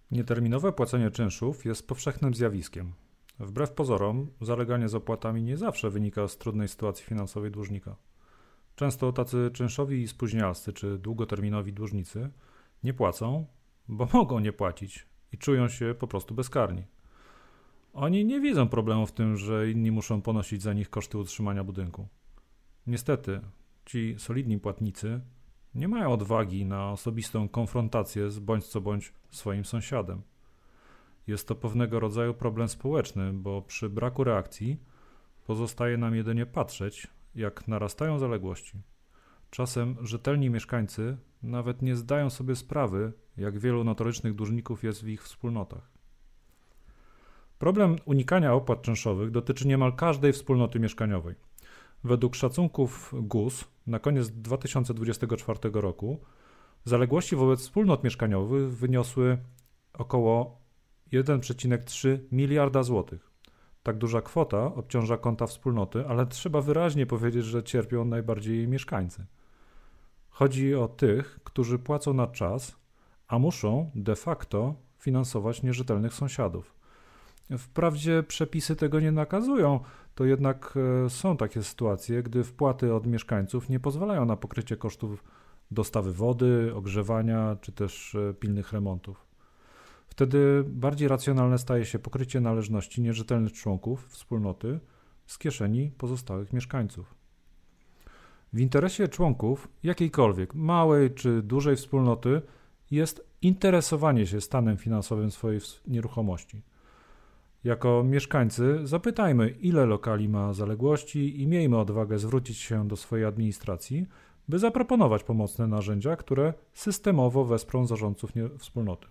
Nieterminowe płacenie czynszów jest powszechnym zjawiskiem. Wbrew pozorom, zaleganie z opłatami nie zawsze wynika z trudnej sytuacji finansowej dłużnika. Często tacy czynszowi i spóźnialscy czy długoterminowi dłużnicy nie płacą, bo mogą nie płacić i czują się po prostu bezkarni. Oni nie widzą problemu w tym, że inni muszą ponosić za nich koszty utrzymania budynku. Niestety, ci solidni płatnicy nie mają odwagi na osobistą konfrontację z bądź co bądź swoim sąsiadem. Jest to pewnego rodzaju problem społeczny, bo przy braku reakcji pozostaje nam jedynie patrzeć, jak narastają zaległości. Czasem rzetelni mieszkańcy nawet nie zdają sobie sprawy, jak wielu notorycznych dłużników jest w ich wspólnotach. Problem unikania opłat czynszowych dotyczy niemal każdej wspólnoty mieszkaniowej. Według szacunków GUS na koniec 2024 roku zaległości wobec wspólnot mieszkaniowych wyniosły około 1,3 miliarda złotych. Tak duża kwota obciąża konta wspólnoty, ale trzeba wyraźnie powiedzieć, że cierpią najbardziej jej mieszkańcy. Chodzi o tych, którzy płacą na czas, a muszą de facto finansować nierzetelnych sąsiadów. Wprawdzie przepisy tego nie nakazują, to jednak są takie sytuacje, gdy wpłaty od mieszkańców nie pozwalają na pokrycie kosztów dostawy wody, ogrzewania czy też pilnych remontów. Wtedy bardziej racjonalne staje się pokrycie należności nierzetelnych członków wspólnoty z kieszeni pozostałych mieszkańców. W interesie członków jakiejkolwiek, małej czy dużej wspólnoty jest interesowanie się stanem finansowym swojej nieruchomości. Jako mieszkańcy zapytajmy, ile lokali ma zaległości i miejmy odwagę zwrócić się do swojej administracji, by zaproponować pomocne narzędzia, które systemowo wesprą zarządców wspólnoty.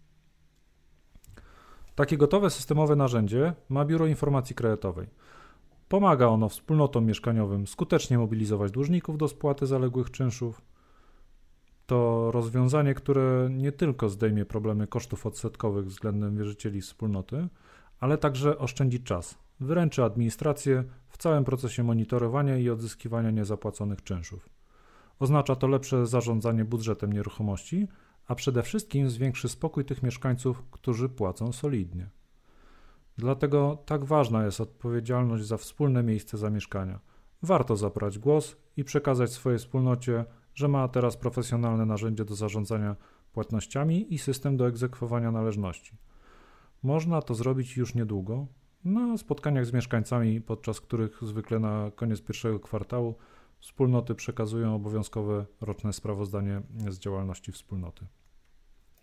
Takie gotowe systemowe narzędzie ma Biuro Informacji Kredytowej. Pomaga ono wspólnotom mieszkaniowym skutecznie mobilizować dłużników do spłaty zaległych czynszów. To rozwiązanie, które nie tylko zdejmie problemy kosztów odsetkowych względem wierzycieli wspólnoty, ale także oszczędzi czas, wyręczy administrację w całym procesie monitorowania i odzyskiwania niezapłaconych czynszów. Oznacza to lepsze zarządzanie budżetem nieruchomości, a przede wszystkim zwiększy spokój tych mieszkańców, którzy płacą solidnie. Dlatego tak ważna jest odpowiedzialność za wspólne miejsce zamieszkania. Warto zabrać głos i przekazać swojej wspólnocie, że ma teraz profesjonalne narzędzie do zarządzania płatnościami i system do egzekwowania należności. Można to zrobić już niedługo, na spotkaniach z mieszkańcami, podczas których zwykle na koniec pierwszego kwartału wspólnoty przekazują obowiązkowe roczne sprawozdanie z działalności wspólnoty.